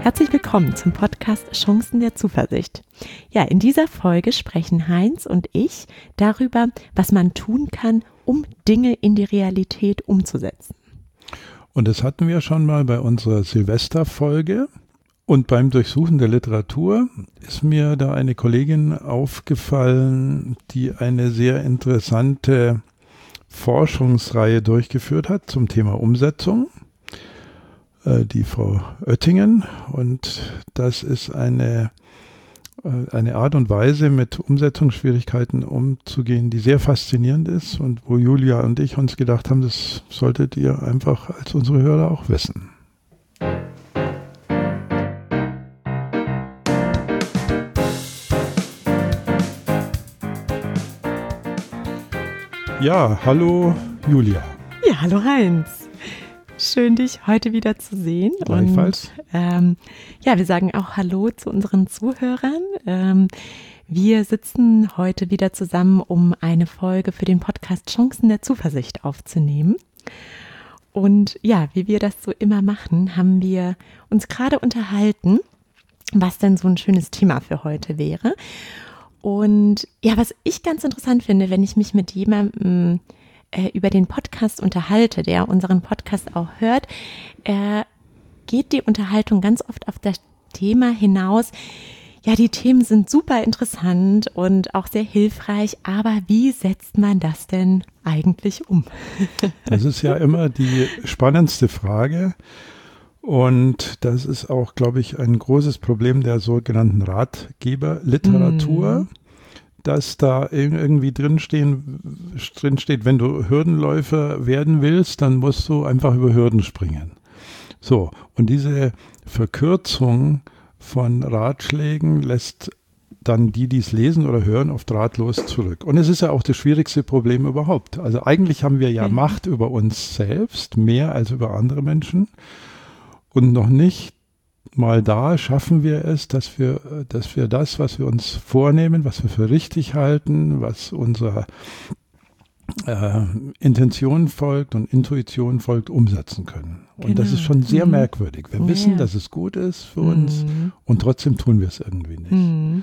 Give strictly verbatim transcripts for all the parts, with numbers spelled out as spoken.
Herzlich willkommen zum Podcast Chancen der Zuversicht. Ja, in dieser Folge sprechen Heinz und ich darüber, was man tun kann, um Dinge in die Realität umzusetzen. Und das hatten wir schon mal bei unserer Silvesterfolge. Und beim Durchsuchen der Literatur ist mir da eine Kollegin aufgefallen, die eine sehr interessante Forschungsreihe durchgeführt hat zum Thema Umsetzung. Die Frau Oettingen, und das ist eine, eine Art und Weise, mit Umsetzungsschwierigkeiten umzugehen, die sehr faszinierend ist und wo Julia und ich uns gedacht haben, das solltet ihr einfach als unsere Hörer auch wissen. Ja, hallo Julia. Ja, hallo Heinz. Schön, dich heute wieder zu sehen. Gleichfalls. Und ähm, ja, wir sagen auch Hallo zu unseren Zuhörern. Ähm, wir sitzen heute wieder zusammen, um eine Folge für den Podcast Chancen der Zuversicht aufzunehmen. Und ja, wie wir das so immer machen, haben wir uns gerade unterhalten, was denn so ein schönes Thema für heute wäre. Und ja, was ich ganz interessant finde, wenn ich mich mit jemandem über den Podcast unterhalte, der unseren Podcast auch hört, äh, geht die Unterhaltung ganz oft auf das Thema hinaus. Ja, die Themen sind super interessant und auch sehr hilfreich, aber wie setzt man das denn eigentlich um? Das ist ja immer die spannendste Frage und das ist auch, glaube ich, ein großes Problem der sogenannten Ratgeberliteratur. Mm. Dass da irgendwie drinstehen, drinsteht, wenn du Hürdenläufer werden willst, dann musst du einfach über Hürden springen. So, und diese Verkürzung von Ratschlägen lässt dann die, die es lesen oder hören, oft ratlos zurück. Und es ist ja auch das schwierigste Problem überhaupt. Also eigentlich haben wir ja mhm. Macht über uns selbst, mehr als über andere Menschen. Und noch nicht mal da schaffen wir es, dass wir, dass wir das, was wir uns vornehmen, was wir für richtig halten, was unserer äh, Intention folgt und Intuition folgt, umsetzen können. Und genau. Das ist schon sehr mhm. merkwürdig. Wir ja. wissen, dass es gut ist für mhm. uns und trotzdem tun wir es irgendwie nicht. Mhm.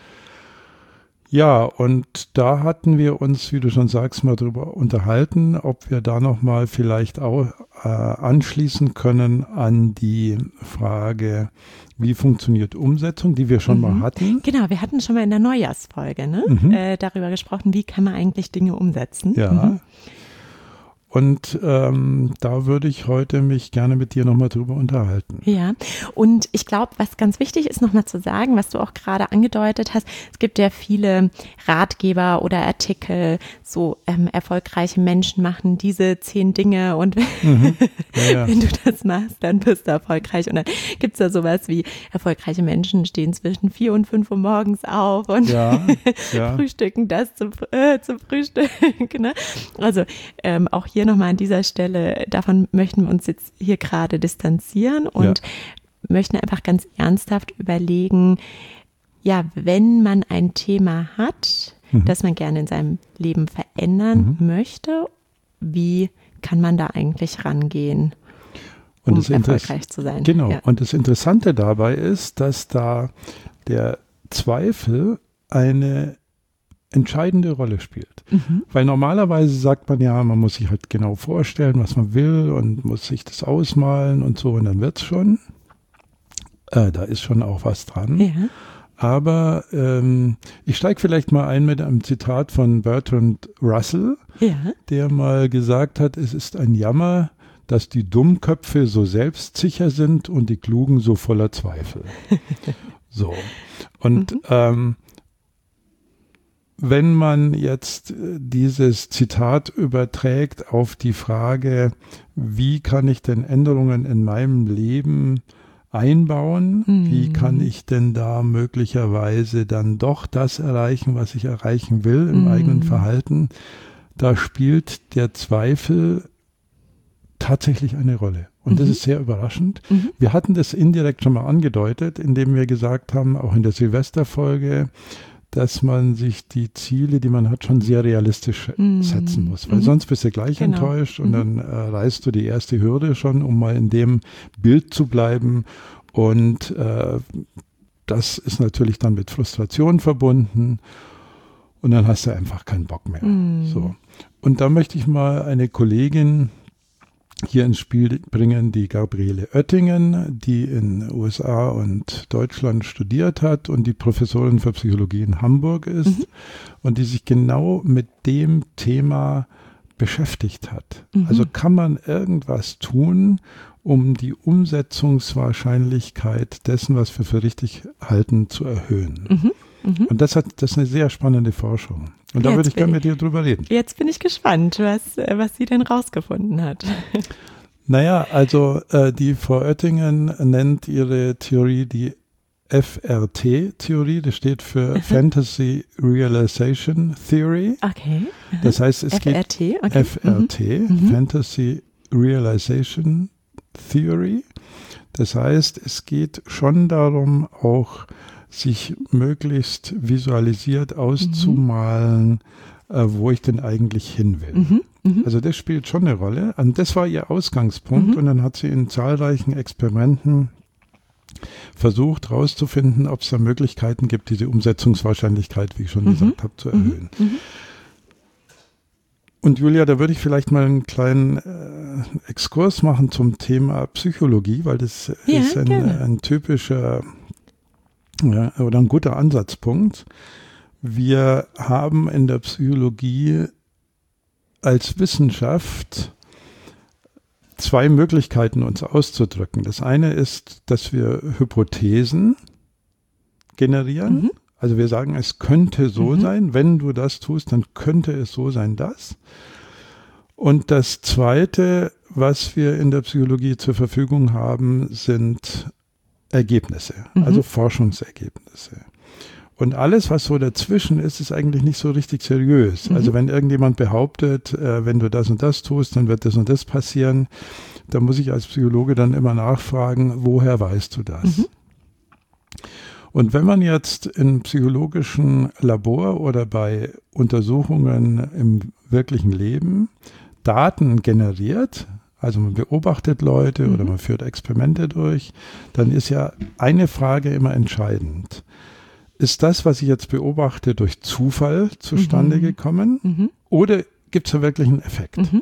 Ja, und da hatten wir uns, wie du schon sagst, mal drüber unterhalten, ob wir da nochmal vielleicht auch äh, anschließen können an die Frage, wie funktioniert Umsetzung, die wir schon mhm. mal hatten. Genau, wir hatten schon mal in der Neujahrsfolge ne? mhm. äh, darüber gesprochen, wie kann man eigentlich Dinge umsetzen. Ja. Mhm. Und ähm, da würde ich heute mich gerne mit dir nochmal drüber unterhalten. Ja, und ich glaube, was ganz wichtig ist, nochmal zu sagen, was du auch gerade angedeutet hast, es gibt ja viele Ratgeber oder Artikel, so ähm, erfolgreiche Menschen machen diese zehn Dinge und mhm. ja, ja. wenn du das machst, dann bist du erfolgreich. Und dann gibt es da sowas wie, erfolgreiche Menschen stehen zwischen vier und fünf Uhr morgens auf und ja, ja. frühstücken das zum, äh, zum Frühstück. Ne? Also ähm, auch hier nochmal an dieser Stelle, davon möchten wir uns jetzt hier gerade distanzieren und ja. möchten einfach ganz ernsthaft überlegen, ja, wenn man ein Thema hat, mhm. das man gerne in seinem Leben verändern mhm. möchte, wie kann man da eigentlich rangehen, um und das erfolgreich Interess- zu sein? Genau, ja. und das Interessante dabei ist, dass da der Zweifel eine entscheidende Rolle spielt. Mhm. Weil normalerweise sagt man ja, man muss sich halt genau vorstellen, was man will und muss sich das ausmalen und so und dann wird's schon. Äh, da ist schon auch was dran. Ja. Aber ähm, ich steige vielleicht mal ein mit einem Zitat von Bertrand Russell, ja. der mal gesagt hat, es ist ein Jammer, dass die Dummköpfe so selbstsicher sind und die Klugen so voller Zweifel. So. Und mhm. ähm, wenn man jetzt dieses Zitat überträgt auf die Frage, wie kann ich denn Änderungen in meinem Leben einbauen? Mhm. Wie kann ich denn da möglicherweise dann doch das erreichen, was ich erreichen will im mhm. eigenen Verhalten? Da spielt der Zweifel tatsächlich eine Rolle. Und mhm. das ist sehr überraschend. Mhm. Wir hatten das indirekt schon mal angedeutet, indem wir gesagt haben, auch in der Silvesterfolge, dass man sich die Ziele, die man hat, schon sehr realistisch mm. setzen muss. Weil mm. sonst bist du gleich genau. enttäuscht und mm. dann äh, reißt du die erste Hürde schon, um mal in dem Bild zu bleiben. Und äh, das ist natürlich dann mit Frustration verbunden. Und dann hast du einfach keinen Bock mehr. Mm. So. Und da möchte ich mal eine Kollegin hier ins Spiel bringen, die Gabriele Oettingen, die in den U S A und Deutschland studiert hat und die Professorin für Psychologie in Hamburg ist mhm. und die sich genau mit dem Thema beschäftigt hat. Mhm. Also kann man irgendwas tun, um die Umsetzungswahrscheinlichkeit dessen, was wir für richtig halten, zu erhöhen. Mhm. Mhm. Und das, hat, das ist eine sehr spannende Forschung. Und da jetzt würde ich gerne mit dir drüber reden. Jetzt bin ich gespannt, was, was sie denn rausgefunden hat. Naja, also äh, die Frau Oettingen nennt ihre Theorie die F R T-Theorie. Das steht für Fantasy Realization Theory. Okay. Das heißt, es F R T, geht okay. F R T, mhm. Fantasy Realization Theory. Das heißt, es geht schon darum, auch sich möglichst visualisiert auszumalen, mhm. äh, wo ich denn eigentlich hin will. Mhm. Mhm. Also das spielt schon eine Rolle. Und das war ihr Ausgangspunkt. Mhm. Und dann hat sie in zahlreichen Experimenten versucht herauszufinden, ob es da Möglichkeiten gibt, diese Umsetzungswahrscheinlichkeit, wie ich schon mhm. gesagt habe, zu erhöhen. Mhm. Und Julia, da würde ich vielleicht mal einen kleinen äh, Exkurs machen zum Thema Psychologie, weil das ja, ist ein, ein typischer Ja, oder ein guter Ansatzpunkt. Wir haben in der Psychologie als Wissenschaft zwei Möglichkeiten, uns auszudrücken. Das eine ist, dass wir Hypothesen generieren. Mhm. Also wir sagen, es könnte so mhm. sein, wenn du das tust, dann könnte es so sein, das. Und das zweite, was wir in der Psychologie zur Verfügung haben, sind Ergebnisse, mhm. also Forschungsergebnisse. Und alles, was so dazwischen ist, ist eigentlich nicht so richtig seriös. Mhm. Also wenn irgendjemand behauptet, äh, wenn du das und das tust, dann wird das und das passieren, da muss ich als Psychologe dann immer nachfragen, woher weißt du das? Mhm. Und wenn man jetzt im psychologischen Labor oder bei Untersuchungen im wirklichen Leben Daten generiert, also man beobachtet Leute mhm. oder man führt Experimente durch, dann ist ja eine Frage immer entscheidend. Ist das, was ich jetzt beobachte, durch Zufall zustande mhm. gekommen mhm. oder gibt es da wirklich einen Effekt? Mhm.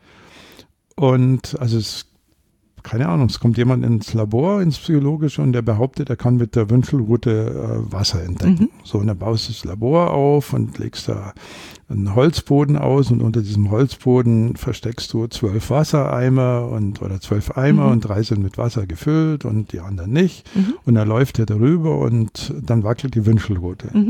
Und also es, keine Ahnung, es kommt jemand ins Labor, ins Psychologische und der behauptet, er kann mit der Wünschelrute äh, Wasser entdecken. Mhm. So, und dann baust du das Labor auf und legst da einen Holzboden aus und unter diesem Holzboden versteckst du zwölf Wassereimer und oder zwölf Eimer mhm. und drei sind mit Wasser gefüllt und die anderen nicht. Mhm. Und dann läuft er darüber und dann wackelt die Wünschelrute. Mhm.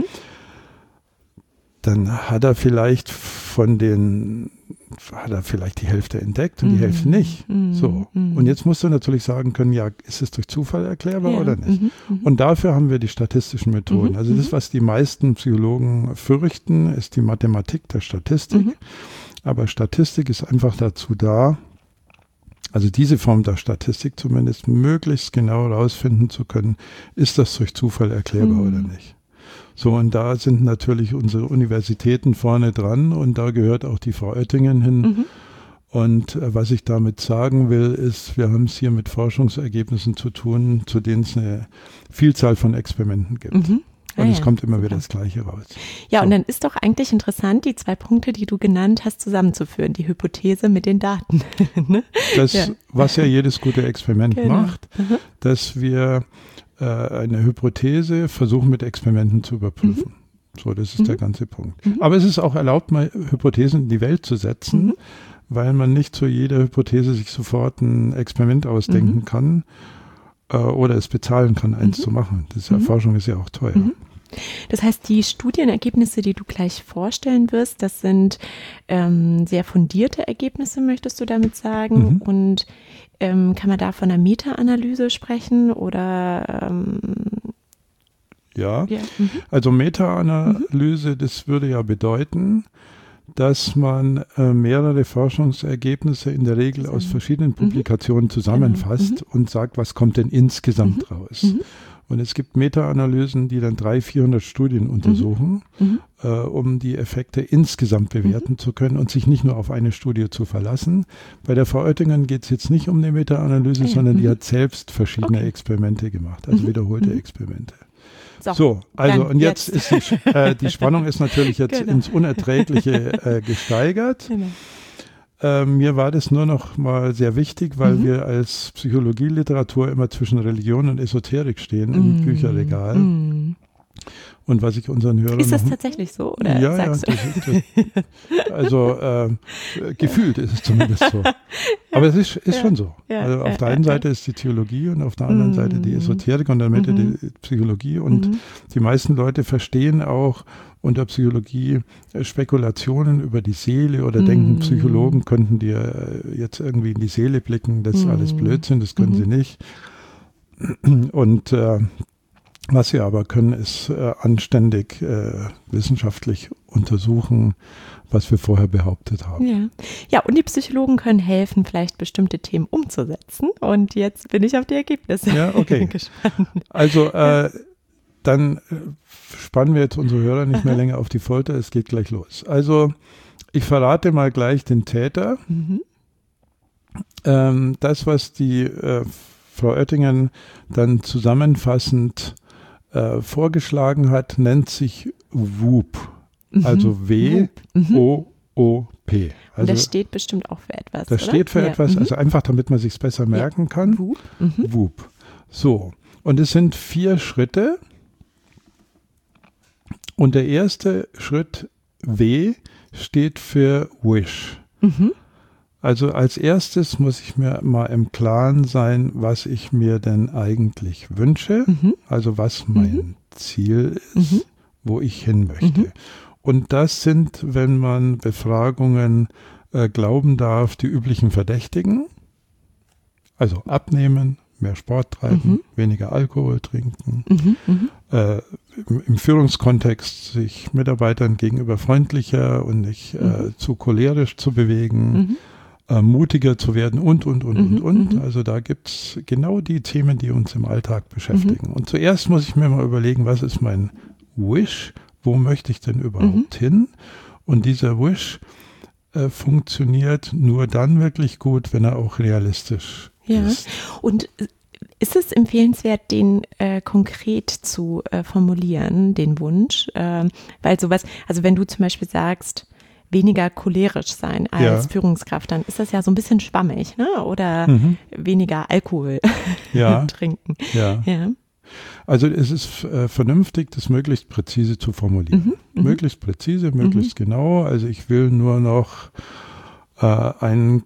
Dann hat er vielleicht von den, hat er vielleicht die Hälfte entdeckt und mhm. die Hälfte nicht. Mhm. So. Und jetzt musst du natürlich sagen können, ja, ist es durch Zufall erklärbar ja. oder nicht? Mhm. Und dafür haben wir die statistischen Methoden. Mhm. Also das, was die meisten Psychologen fürchten, ist die Mathematik der Statistik. Mhm. Aber Statistik ist einfach dazu da, also diese Form der Statistik zumindest möglichst genau herausfinden zu können, ist das durch Zufall erklärbar mhm. oder nicht. So, und da sind natürlich unsere Universitäten vorne dran und da gehört auch die Frau Oettingen hin. Mhm. Und äh, was ich damit sagen will, ist, wir haben es hier mit Forschungsergebnissen zu tun, zu denen es eine Vielzahl von Experimenten gibt. Mhm. Ah, und es ja. kommt immer wieder das Gleiche raus. Ja, so. Und dann ist doch eigentlich interessant, die zwei Punkte, die du genannt hast, zusammenzuführen. Die Hypothese mit den Daten. ne? Das, ja. was ja jedes gute Experiment genau. macht, mhm. dass wir eine Hypothese versuchen mit Experimenten zu überprüfen. Mhm. So, das ist mhm. der ganze Punkt. Mhm. Aber es ist auch erlaubt, mal Hypothesen in die Welt zu setzen, mhm. weil man nicht zu jeder Hypothese sich sofort ein Experiment ausdenken mhm. kann äh, oder es bezahlen kann, eins mhm. zu machen. Das mhm. Erforschung ist ja auch teuer. Mhm. Das heißt, die Studienergebnisse, die du gleich vorstellen wirst, das sind ähm, sehr fundierte Ergebnisse, möchtest du damit sagen? Mhm. Und ähm, kann man da von einer Meta-Analyse sprechen oder? Ähm, ja, ja. Mhm. also Meta-Analyse, mhm. das würde ja bedeuten, dass man äh, mehrere Forschungsergebnisse in der Regel aus verschiedenen Publikationen zusammenfasst genau. mhm. und sagt, was kommt denn insgesamt mhm. raus. Mhm. Und es gibt Meta-Analysen, die dann dreihundert, vierhundert Studien untersuchen, Mhm. äh, um die Effekte insgesamt bewerten Mhm. zu können und sich nicht nur auf eine Studie zu verlassen. Bei der Frau Oettingen geht es jetzt nicht um eine Meta-Analyse, Ah ja, sondern die mhm. hat selbst verschiedene Okay. Experimente gemacht, also Mhm. wiederholte Mhm. Experimente. So, So, also dann und jetzt, jetzt. ist die, äh, die Spannung ist natürlich jetzt Genau. ins Unerträgliche äh, gesteigert. Genau. Äh, mir war das nur noch mal sehr wichtig, weil Mhm. wir als Psychologieliteratur immer zwischen Religion und Esoterik stehen im Mm. Bücherregal. Mm. Und was ich unseren Hörern Ist das noch... tatsächlich so? Oder ja, sagst ja, du? das ist das. Also ähm, äh, gefühlt ist es zumindest so. Aber es ist, ist Ja. schon so. Ja, Also auf ja, der einen ja, Seite ist die Theologie und auf der anderen Mhm. Seite die Esoterik und in der Mitte Mhm. die Psychologie. Und Mhm. die meisten Leute verstehen auch unter Psychologie äh, Spekulationen über die Seele oder Mhm. denken, Psychologen könnten dir äh, jetzt irgendwie in die Seele blicken. Das ist Mhm. alles Blödsinn, das können Mhm. sie nicht. Und äh, was sie aber können, ist äh, anständig äh, wissenschaftlich untersuchen, was wir vorher behauptet haben. Ja. Ja, und die Psychologen können helfen, vielleicht bestimmte Themen umzusetzen. Und jetzt bin ich auf die Ergebnisse Ja, okay. gespannt. Also äh, dann äh, spannen wir jetzt unsere Hörer nicht mehr Aha. länger auf die Folter, es geht gleich los. Also ich verrate mal gleich den Täter. Mhm. Ähm, das, was die äh, Frau Oettingen dann zusammenfassend äh, vorgeschlagen hat, nennt sich W O O P. Mhm. Also W O O P. Und Also das steht bestimmt auch für etwas, das oder? steht für Ja. etwas, Mhm. also einfach damit man sich es besser merken kann. W O O P. Mhm. W O O P. So, und es sind vier Schritte. Und der erste Schritt W steht für Wish. Mhm. Also als erstes muss ich mir mal im Klaren sein, was ich mir denn eigentlich wünsche, Mhm. also was mein Mhm. Ziel ist, Mhm. wo ich hin möchte. Mhm. Und das sind, wenn man Befragungen äh, glauben darf, die üblichen Verdächtigen. Also abnehmen, mehr Sport treiben, Mhm. weniger Alkohol trinken, Mhm. Mhm. äh, im, im Führungskontext sich Mitarbeitern gegenüber freundlicher und nicht äh, Mhm. zu cholerisch zu bewegen, Mhm. äh, mutiger zu werden und, und, und, Mhm, und, und. mhm. Also da gibt es genau die Themen, die uns im Alltag beschäftigen. Und zuerst muss ich mir mal überlegen, was ist mein Wish? Wo möchte ich denn überhaupt hin? Und dieser Wish äh, funktioniert nur dann wirklich gut, wenn er auch realistisch Ja. ist. Und ist es empfehlenswert, den äh, konkret zu äh, formulieren, den Wunsch? Ähm, weil sowas, also wenn du zum Beispiel sagst, weniger cholerisch sein als Ja. Führungskraft, dann ist das ja so ein bisschen schwammig, ne? Oder Mhm. weniger Alkohol Ja, trinken. ja. Ja. Also es ist äh, vernünftig, das möglichst präzise zu formulieren. Mhm, mhm. Möglichst präzise, möglichst genau. Also ich will nur noch äh, ein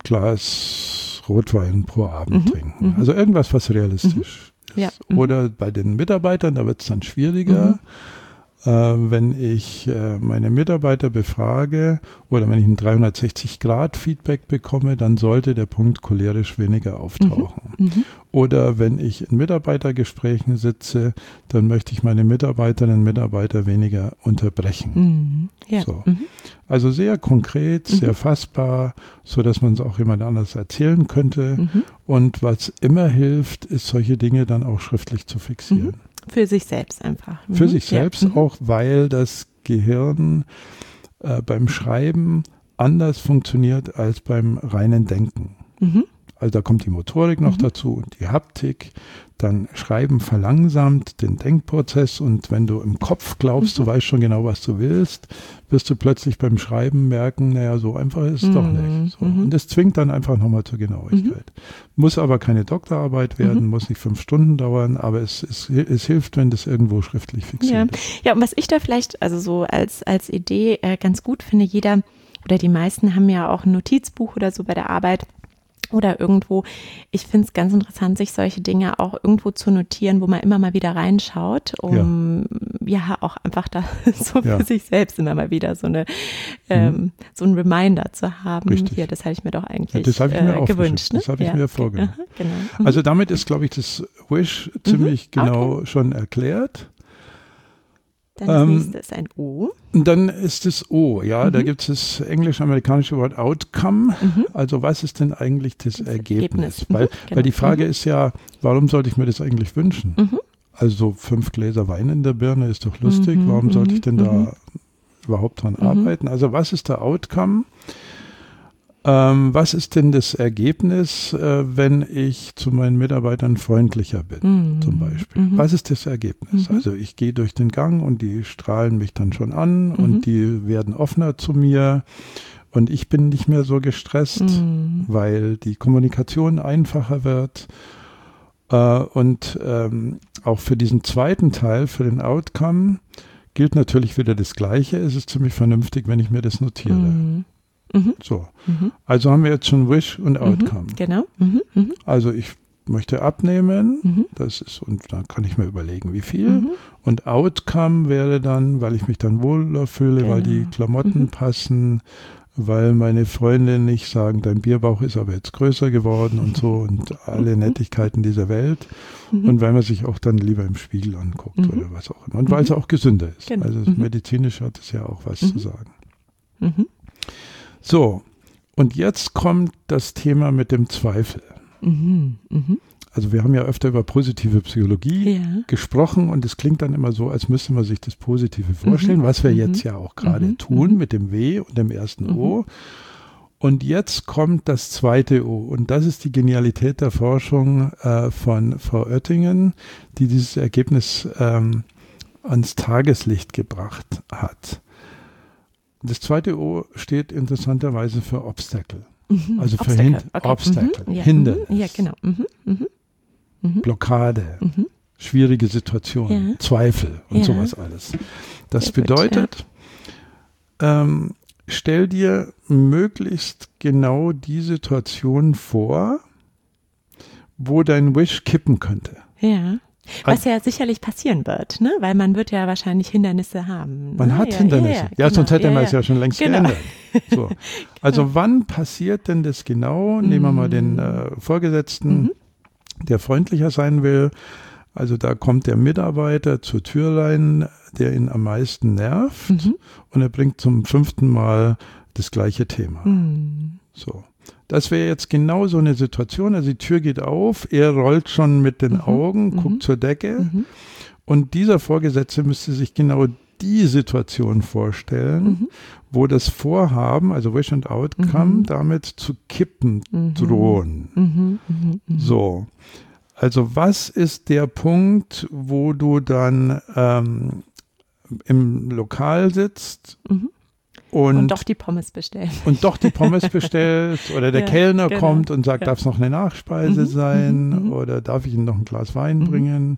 Glas Rotwein pro Abend Mhm, trinken. mhm. Also irgendwas, was realistisch Ja, ist. mhm. Oder bei den Mitarbeitern, da wird es dann schwieriger. Äh, wenn ich äh, meine Mitarbeiter befrage oder wenn ich ein dreihundertsechzig Grad Feedback bekomme, dann sollte der Punkt cholerisch weniger auftauchen. Mhm. Oder wenn ich in Mitarbeitergesprächen sitze, dann möchte ich meine Mitarbeiterinnen und Mitarbeiter weniger unterbrechen. Mhm. Ja. So. Mhm. Also sehr konkret, Mhm. sehr fassbar, so dass man es auch jemand anders erzählen könnte. Mhm. Und was immer hilft, ist solche Dinge dann auch schriftlich zu fixieren. Für sich selbst einfach. Mhm. Für sich Ja. selbst Mhm. auch, weil das Gehirn äh, beim Schreiben anders funktioniert als beim reinen Denken. Mhm. Also da kommt die Motorik noch Mhm. dazu und die Haptik. Dann Schreiben verlangsamt den Denkprozess und wenn du im Kopf glaubst, Mhm. du weißt schon genau, was du willst, wirst du plötzlich beim Schreiben merken, naja, so einfach ist es doch Mhm. nicht. So. Mhm. Und das zwingt dann einfach nochmal zur Genauigkeit. Muss aber keine Doktorarbeit werden, Mhm. muss nicht fünf Stunden dauern, aber es, es, es hilft, wenn das irgendwo schriftlich Ja. fixiert ist. Ja, und was ich da vielleicht, also so als, als Idee äh, ganz gut finde, jeder oder die meisten haben ja auch ein Notizbuch oder so bei der Arbeit oder irgendwo. Ich finde es ganz interessant, sich solche Dinge auch irgendwo zu notieren, wo man immer mal wieder reinschaut, um ja, auch einfach da so Ja. für sich selbst immer mal wieder so eine ähm, so ein Reminder zu haben. Richtig. Hier, das habe ich mir doch eigentlich Ja, das habe ich mir äh, aufgeschrieben. gewünscht. Ne? Das habe ich Ja. mir vorgenommen. Aha, genau. Mhm. Also damit ist, glaube ich, das Wish ziemlich Mhm. genau schon erklärt. Dann das ähm, nächste ist ein O. Und dann ist es O, ja, da Mhm. gibt es das englisch-amerikanische Wort Outcome. Mhm. Also was ist denn eigentlich das, Das Ergebnis? Ergebnis. Weil, Mhm, genau. weil die Frage Mhm. ist ja, warum sollte ich mir das eigentlich wünschen? Mhm. also fünf Gläser Wein in der Birne ist doch lustig, Mhm, warum sollte mhm, ich denn mhm. da überhaupt dran Mhm. arbeiten? Also was ist der Outcome? Ähm, was ist denn das Ergebnis, äh, wenn ich zu meinen Mitarbeitern freundlicher bin, Mhm. zum Beispiel? Mhm. Was ist das Ergebnis? Mhm. Also ich gehe durch den Gang und die strahlen mich dann schon an Mhm. und die werden offener zu mir und ich bin nicht mehr so gestresst, Mhm. weil die Kommunikation einfacher wird. Äh, und ähm, auch für diesen zweiten Teil, für den Outcome, gilt natürlich wieder das Gleiche. Es ist ziemlich vernünftig, wenn ich mir das notiere. Mhm. Mhm. So, Mhm. also haben wir jetzt schon Wish und Outcome. Mhm. Genau. Mhm. Mhm. Also ich möchte abnehmen, Mhm. das ist, und da kann ich mir überlegen, wie viel. Mhm. Und Outcome wäre dann, weil ich mich dann wohler fühle, weil die Genau. Klamotten Mhm. passen, weil meine Freunde nicht sagen, dein Bierbauch ist aber jetzt größer geworden und so und alle Nettigkeiten dieser Welt. Mhm. Und weil man sich auch dann lieber im Spiegel anguckt Mhm. oder was auch immer. Und weil es auch gesünder ist. Genau. Also Mhm. medizinisch hat es ja auch was Mhm. zu sagen. Mhm. So, und jetzt kommt das Thema mit dem Zweifel. Mhm. Mhm. Also wir haben ja öfter über positive Psychologie Ja. gesprochen und es klingt dann immer so, als müsste man sich das Positive vorstellen, Mhm. was wir Mhm. jetzt ja auch gerade Mhm. tun Mhm. mit dem W und dem ersten Mhm. O. Und jetzt kommt das zweite O und das ist die Genialität der Forschung äh, von Frau Oettingen, die dieses Ergebnis ähm, ans Tageslicht gebracht hat. Das zweite O steht interessanterweise für Obstacle. Mhm. Also für Obstacle. Hin Okay. Obstacle, Mhm. Ja. Hindernis, Mhm. Ja, genau. Mhm. Mhm. Mhm. Blockade, Mhm. schwierige Situationen, Ja. Zweifel und Ja. sowas alles. Das Sehr gut, bedeutet, ähm, stell dir möglichst genau die Situation vor, wo dein Wish kippen könnte. Ja. Was ja sicherlich passieren wird, ne? Weil man wird ja wahrscheinlich Hindernisse haben. Ne? Man hat ja, Hindernisse. Ja, Ja, ja, sonst genau, hätte man ja, es ja schon längst genau. geändert. So. Also wann passiert denn das genau? Nehmen wir mal den äh, Vorgesetzten, Mhm. der freundlicher sein will. Also da kommt der Mitarbeiter zur Tür rein, der ihn am meisten nervt Mhm. und er bringt zum fünften Mal das gleiche Thema. Mhm. So. Das wäre jetzt genau so eine Situation. Also die Tür geht auf, er rollt schon mit den Mhm. Augen, Mhm. guckt zur Decke Mhm. und dieser Vorgesetzte müsste sich genau die Situation vorstellen, Mhm. wo das Vorhaben, also Wish and Outcome, Mhm. damit zu kippen Mhm. drohen. Mhm. Mhm. Mhm. So. Also was ist der Punkt, wo du dann ähm, im Lokal sitzt Mhm. und, Und doch die Pommes bestellen. und doch die Pommes bestellst oder der Ja, Kellner genau. kommt und sagt, Ja. darf es noch eine Nachspeise Mhm, sein mhm, mhm. oder darf ich Ihnen noch ein Glas Wein Mhm. bringen?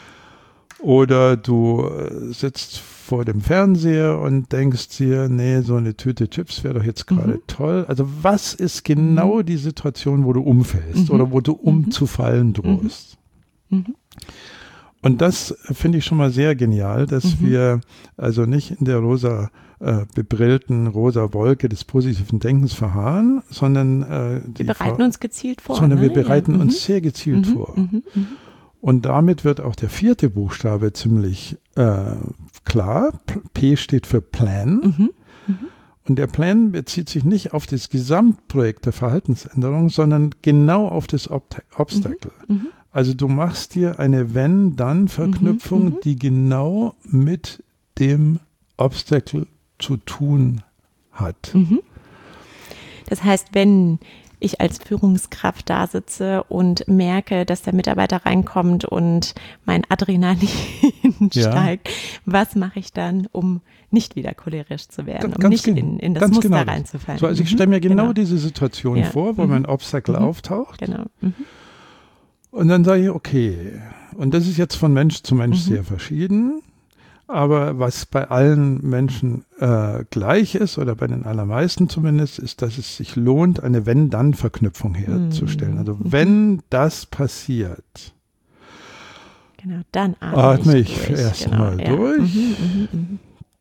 Oder du äh, sitzt vor dem Fernseher und denkst dir, nee, so eine Tüte Chips wäre doch jetzt gerade Mhm. toll. Also was ist genau die Situation, wo du umfällst Mhm. oder wo du Mhm. umzufallen drohst? Mhm. Und das finde ich schon mal sehr genial, dass Mhm. wir also nicht in der rosa äh, bebrillten rosa Wolke des positiven Denkens verharren, sondern äh, die Wir bereiten Ver- uns gezielt vor. sondern ne? wir bereiten ja. uns sehr gezielt mhm. vor. Mhm. Mhm. Und damit wird auch der vierte Buchstabe ziemlich äh, klar. P steht für Plan. Mhm. Mhm. Und der Plan bezieht sich nicht auf das Gesamtprojekt der Verhaltensänderung, sondern genau auf das Ob- Obstacle. Mhm. Also du machst dir eine Wenn-Dann-Verknüpfung, Mhm. Mhm. die genau mit dem Obstacle zu tun hat. Mhm. Das heißt, wenn ich als Führungskraft da sitze und merke, dass der Mitarbeiter reinkommt und mein Adrenalin Ja. steigt, was mache ich dann, um nicht wieder cholerisch zu werden, Ganz- um ganz nicht gen- in, in das ganz Muster genau das. reinzufallen? So, also ich Mhm. stelle mir genau, Genau. diese Situation Ja. vor, wo Mhm. mein Obstacle Mhm. auftaucht. Genau. Mhm. Und dann sage ich, okay, und das ist jetzt von Mensch zu Mensch Mhm. sehr verschieden, aber was bei allen Menschen äh, gleich ist, oder bei den allermeisten zumindest, ist, dass es sich lohnt, eine Wenn-Dann-Verknüpfung herzustellen. Also Mhm. wenn das passiert, Genau, dann atme, atme ich ich durch. erst genau. mal ja. durch. Mhm. Mhm. Mhm.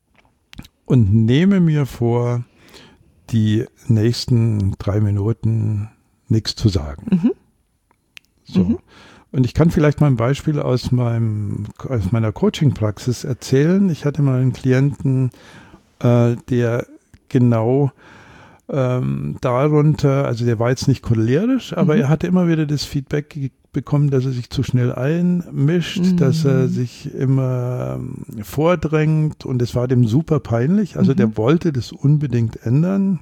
und nehme mir vor, die nächsten drei Minuten nichts zu sagen. Mhm. So. Mhm. Und ich kann vielleicht mal ein Beispiel aus, meinem, aus meiner Coaching-Praxis erzählen. Ich hatte mal einen Klienten, äh, der genau ähm, darunter, also der war jetzt nicht cholerisch, aber mhm. er hatte immer wieder das Feedback ge- bekommen, dass er sich zu schnell einmischt, mhm. dass er sich immer ähm, vordrängt und es war dem super peinlich. Also mhm. der wollte das unbedingt ändern.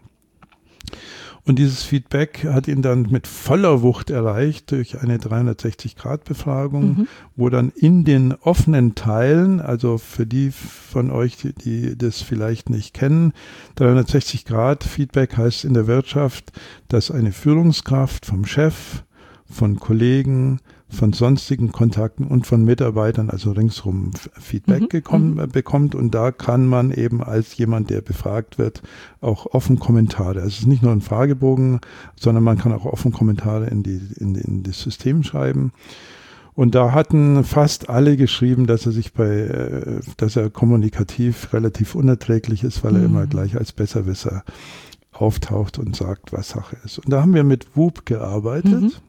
Und dieses Feedback hat ihn dann mit voller Wucht erreicht durch eine dreihundertsechzig Grad Befragung, mhm. wo dann in den offenen Teilen, also für die von euch, die, die das vielleicht nicht kennen, dreihundertsechzig Grad Feedback heißt in der Wirtschaft, dass eine Führungskraft vom Chef, von Kollegen, von sonstigen Kontakten und von Mitarbeitern, also ringsrum Feedback mhm. gekommen, mhm. bekommt. Und da kann man eben als jemand, der befragt wird, auch offen Kommentare. Also es ist nicht nur ein Fragebogen, sondern man kann auch offen Kommentare in, die, in, in das System schreiben. Und da hatten fast alle geschrieben, dass er sich bei, dass er kommunikativ relativ unerträglich ist, weil er mhm. immer gleich als Besserwisser auftaucht und sagt, was Sache ist. Und da haben wir mit Whoop gearbeitet. Mhm.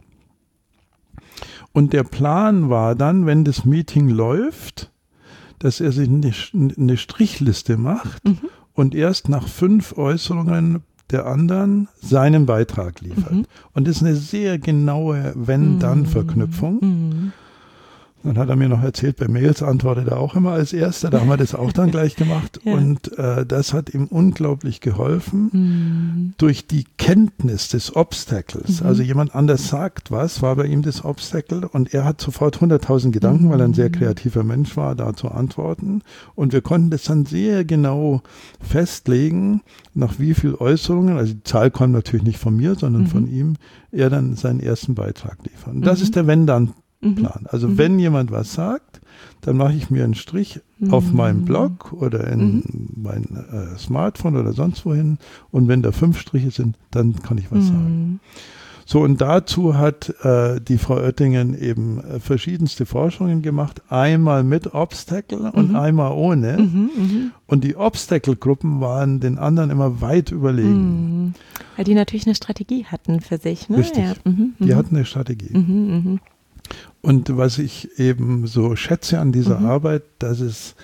Und der Plan war dann, wenn das Meeting läuft, dass er sich eine, eine Strichliste macht mhm. und erst nach fünf Äußerungen der anderen seinen Beitrag liefert. Mhm. Und das ist eine sehr genaue Wenn-Dann-Verknüpfung. Mhm. Dann hat er mir noch erzählt, bei Mails antwortet er auch immer als Erster, da haben wir das auch dann gleich gemacht. Ja. Und äh, das hat ihm unglaublich geholfen, mhm. durch die Kenntnis des Obstacles. Mhm. Also jemand anders sagt was, war bei ihm das Obstacle und er hat sofort hunderttausend Gedanken, mhm. weil er ein sehr kreativer Mensch war, da zu antworten. Und wir konnten das dann sehr genau festlegen, nach wie viel Äußerungen, also die Zahl kommt natürlich nicht von mir, sondern mhm. von ihm, er dann seinen ersten Beitrag liefert. Und das mhm. ist der Wenn-Dann Plan. Also mhm. wenn jemand was sagt, dann mache ich mir einen Strich mhm. auf meinem Blog oder in mhm. mein äh, Smartphone oder sonst wohin und wenn da fünf Striche sind, dann kann ich was mhm. sagen. So, und dazu hat äh, die Frau Oettingen eben äh, verschiedenste Forschungen gemacht, einmal mit Obstacle und mhm. einmal ohne. Mhm, mh. Und die Obstacle-Gruppen waren den anderen immer weit überlegen. Mhm. Weil die natürlich eine Strategie hatten für sich. Ne? Richtig, ja. mhm, die mh. hatten eine Strategie. Mhm, mh. Und was ich eben so schätze an dieser mhm. Arbeit, dass es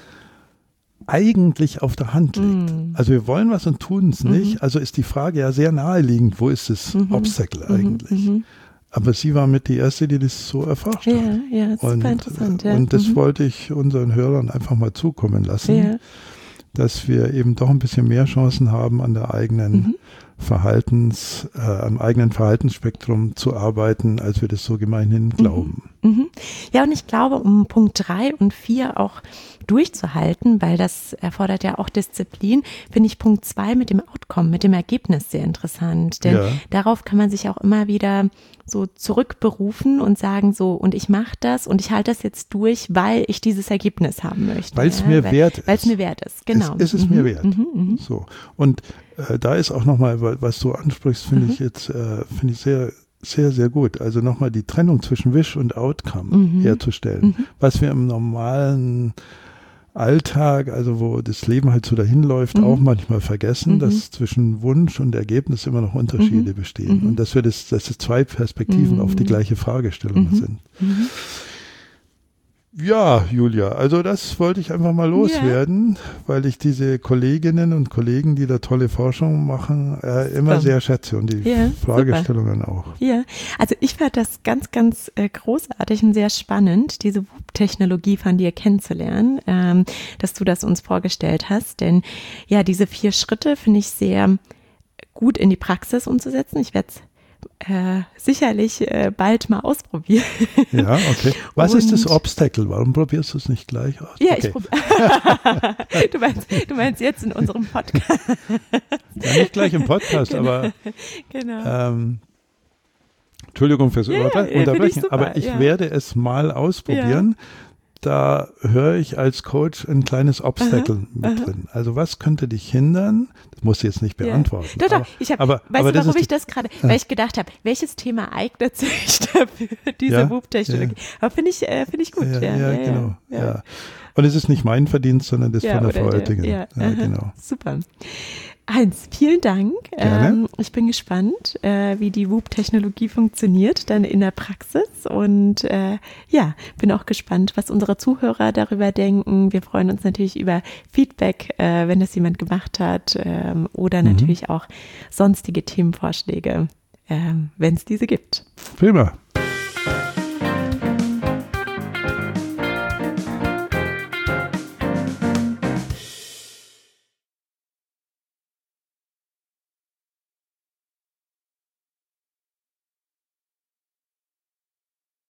eigentlich auf der Hand liegt. Mhm. Also wir wollen was und tun es nicht. Mhm. Also ist die Frage ja sehr naheliegend, wo ist das mhm. Obstacle eigentlich? Mhm. Aber sie war mit die Erste, die das so erforscht ja, hat. Ja, super und, interessant. Ja. Und das mhm. wollte ich unseren Hörern einfach mal zukommen lassen, ja. dass wir eben doch ein bisschen mehr Chancen haben, an der eigenen mhm. Verhaltens, äh, am eigenen Verhaltensspektrum zu arbeiten, als wir das so gemeinhin glauben. Mhm. Ja, und ich glaube, um Punkt drei und vier auch durchzuhalten, weil das erfordert ja auch Disziplin, finde ich Punkt zwei mit dem Outcome, mit dem Ergebnis sehr interessant. Denn ja. darauf kann man sich auch immer wieder so zurückberufen und sagen so, und ich mache das und ich halte das jetzt durch, weil ich dieses Ergebnis haben möchte. Weil es ja, mir weil, wert ist. Weil es mir wert ist, genau. Es, ist es mhm. mir wert. Mhm, mhm. So. Und äh, da ist auch nochmal, was du ansprichst, finde mhm. ich jetzt, äh, finde ich sehr, sehr, sehr gut. Also nochmal die Trennung zwischen Wish und Outcome mhm. herzustellen. Mhm. Was wir im normalen Alltag, also wo das Leben halt so dahin läuft, mhm. auch manchmal vergessen, mhm. dass zwischen Wunsch und Ergebnis immer noch Unterschiede mhm. bestehen. Mhm. Und dass wir das, dass es zwei Perspektiven mhm. auf die gleiche Fragestellung mhm. sind. Mhm. Ja, Julia, also das wollte ich einfach mal loswerden, ja. weil ich diese Kolleginnen und Kollegen, die da tolle Forschung machen, äh, immer super. sehr schätze und die ja, Fragestellungen super. auch. Ja, also ich fand das ganz, ganz äh, großartig und sehr spannend, diese Whoop-Technologie von dir kennenzulernen, ähm, dass du das uns vorgestellt hast, denn ja, diese vier Schritte finde ich sehr gut in die Praxis umzusetzen. Ich werde es Äh, sicherlich äh, bald mal ausprobieren. Ja, okay. Was und ist das Obstacle? Warum probierst du es nicht gleich aus? Ja, okay. ich probiere. du, meinst, du meinst jetzt in unserem Podcast. Ja, nicht gleich im Podcast, genau. aber genau. Ähm, Entschuldigung fürs ja, Unterbrechen, ich aber ich ja. werde es mal ausprobieren. Ja. Da höre ich als Coach ein kleines Obstacle aha, mit aha. drin. Also was könnte dich hindern? Das musst du jetzt nicht beantworten. Ja. Doch, doch. Ich hab, aber, weißt aber du, warum das ich das gerade, weil ich gedacht habe, welches Thema eignet sich dafür, diese ja, Whoop-Technologie? Ja. Aber finde ich, äh, finde ich gut. Ja, ja, ja, ja genau. Ja. Ja. Und es ist nicht mein Verdienst, sondern das ja, von der Frau Oettingen. Ja, ja, genau. Super. Heinz, vielen Dank. Gerne. Ähm, ich bin gespannt, äh, wie die Whoop-Technologie funktioniert dann in der Praxis und äh, ja, bin auch gespannt, was unsere Zuhörer darüber denken. Wir freuen uns natürlich über Feedback, äh, wenn das jemand gemacht hat ähm, oder Mhm. natürlich auch sonstige Themenvorschläge, äh, wenn es diese gibt. Prima.